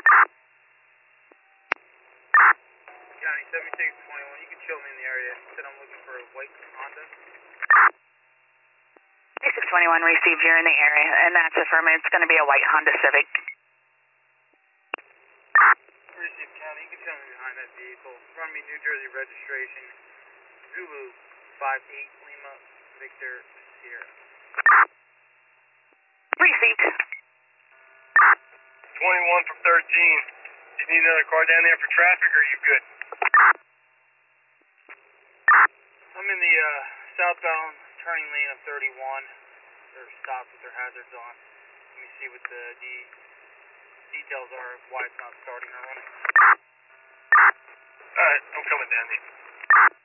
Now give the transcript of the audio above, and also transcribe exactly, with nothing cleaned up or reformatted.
County seventy-six twenty-one, you can show me in the area. He said I'm looking for a white Honda. seventy-six twenty-one received, you're in the area, and that's affirmative. It's going to be a white Honda Civic. Received County, you can show me behind that vehicle. Front of me, New Jersey registration. Zulu five eight Lima Victor Sierra. Received. twenty-one from thirteen. Do you need another car down there for traffic, or are you good? I'm in the uh, southbound turning lane of thirty-one. They're stopped with their hazards on. Let me see what the, the details are of why it's not starting or running. Alright, I'm coming down there.